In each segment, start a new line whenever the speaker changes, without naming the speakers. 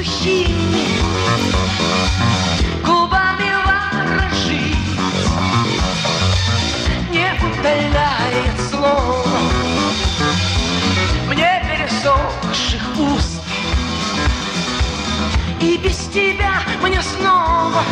сухими губами ворожить, не утоляет слов мне пересохших уст. И без тебя мне снова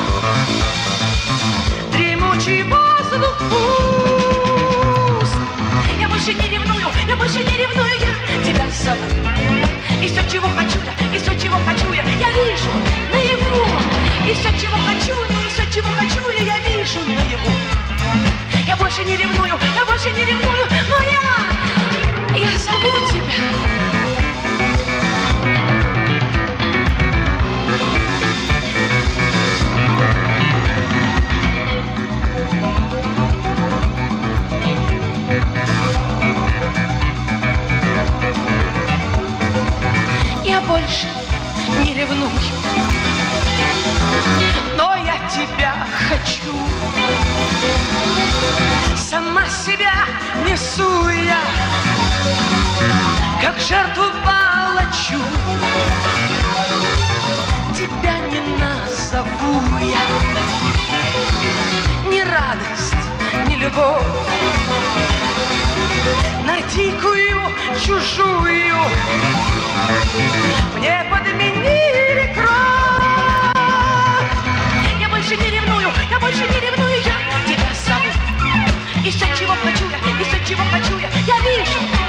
дремучий воздух пуст. Я больше не ревную, я тебя зову. И все, чего хочу я, и все, чего хочу я вижу наяву. И все, чего хочу я вижу наяву. Я больше не ревную, но я зову тебя. Я больше не ревную, но я тебя хочу. Сама себя несу я, как жертву палачу. Тебя не назову я, ни радость, ни любовь, на дикую чужую мне подменили кровь. Я больше не ревную, я тебя зову. И все, чего хочу я, я вижу